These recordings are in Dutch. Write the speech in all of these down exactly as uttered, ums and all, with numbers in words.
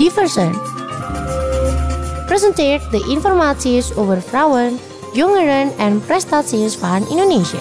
Diversen presenteert de informaties over vrouwen, jongeren en prestaties van Indonesia.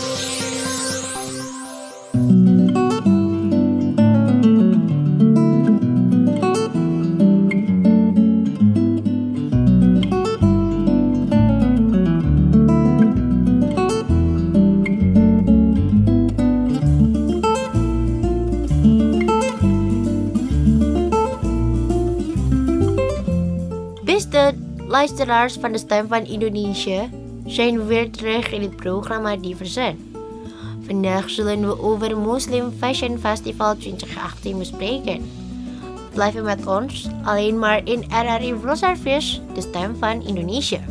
Beste luisteraars van de Stem van Indonesië, zijn we weer terug in het programma Diversen. Vandaag zullen we over Muslim Fashion Festival twintig achttien bespreken. Blijf met ons, alleen maar in R R I World Service, de Stem van Indonesië.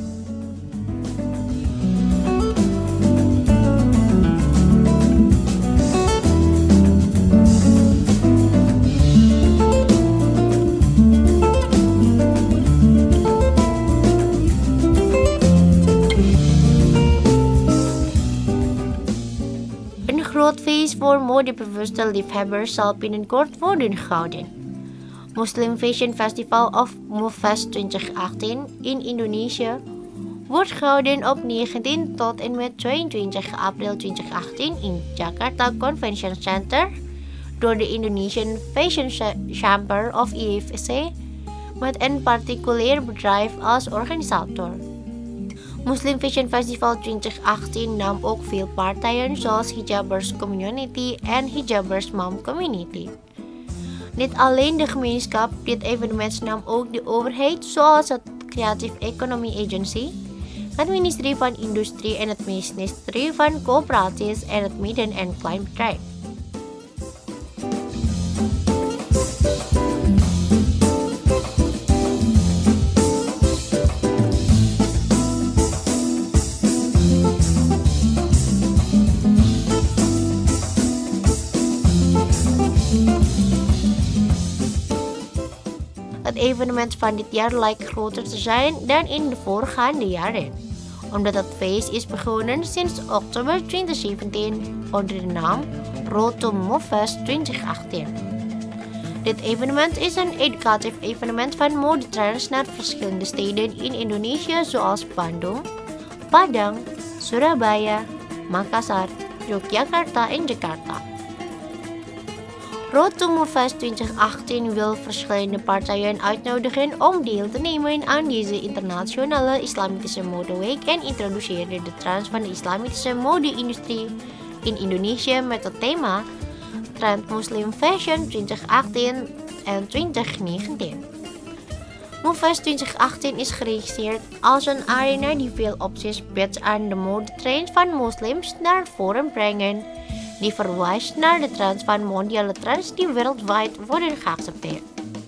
Een groot feest voor modebewuste liefhebbers zal binnenkort worden gehouden. Muslim Fashion Festival of MUFFest twintig achttien in Indonesië wordt gehouden op negentien tot en met tweeëntwintig april twintig achttien in Jakarta Convention Center door de Indonesian Fashion Chamber of I F C met een particulier bedrijf als organisator. Muslim Fashion Festival twintig achttien nam ook veel partijen zoals Hijabers Community en Hijabers Mom Community. Niet alleen de gemeenschap, dit evenement nam ook de overheid zoals het Creative Economy Agency, het ministerie van Industrie en het ministerie van Coöperaties en het Midden- en Kleinbedrijf. Het evenement van dit jaar lijkt groter te zijn dan in de voorgaande jaren, omdat het feest is begonnen sinds oktober twintig zeventien onder de naam Road to MUFFest twintig achttien. Dit evenement is een educatief evenement van modetrends naar verschillende steden in Indonesië zoals Bandung, Padang, Surabaya, Makassar, Yogyakarta en Jakarta. Road to MUFFest twintig achttien wil verschillende partijen uitnodigen om deel te nemen aan deze internationale islamitische modeweek en introduceerde de trends van de islamitische mode-industrie in Indonesië met het thema Trend Muslim Fashion twintig achttien en twintig negentien. MUFFest twintig achttien is geregisseerd als een arena die veel opties biedt aan de modetrends van moslims naar voren brengen, die verwijst naar de trends van mondiale trends die wereldwijd worden geaccepteerd.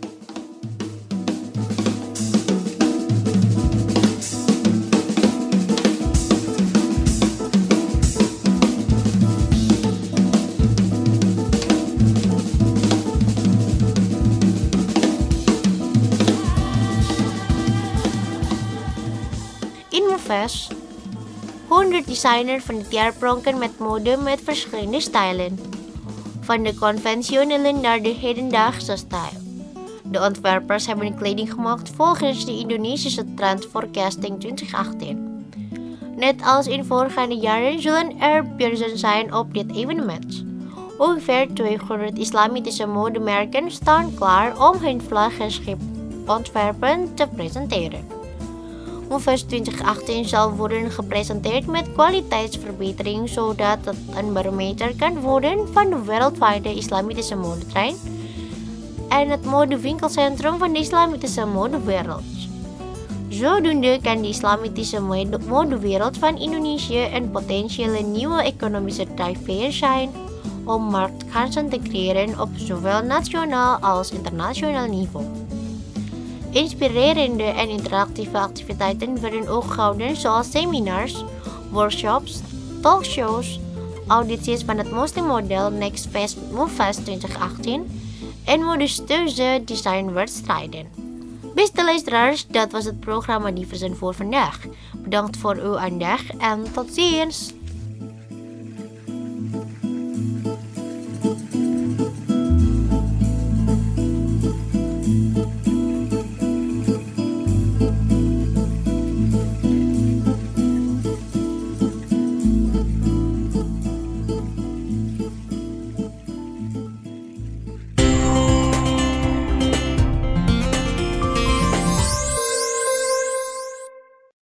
In MUFFest honderd designers van dit jaar pronken met mode met verschillende stijlen, van de conventionele naar de hedendaagse stijl. De ontwerpers hebben kleding gemaakt volgens de Indonesische trend forecasting twintig achttien. Net als in voorgaande jaren zullen er beurzen zijn op dit evenement. Ongeveer tweehonderd islamitische modemerken staan klaar om hun vlaggenschip ontwerpen te presenteren. MUFFest twintig achttien zal worden gepresenteerd met kwaliteitsverbetering zodat het een barometer kan worden van de wereldwijde islamitische modetrend en het modewinkelcentrum van de islamitische modewereld. Zodoende kan de islamitische modewereld van Indonesië een potentiële nieuwe economische drijfveer zijn om marktkansen te creëren op zowel nationaal als internationaal niveau. Inspirerende en interactieve activiteiten werden ook gehouden zoals seminars, workshops, talkshows, audities van het moslimmodel Next Fest MUFFest twintig achttien en modesteuze designwedstrijden. Beste luisteraars, dat was het programma Diversen voor vandaag. Bedankt voor uw aandacht en tot ziens!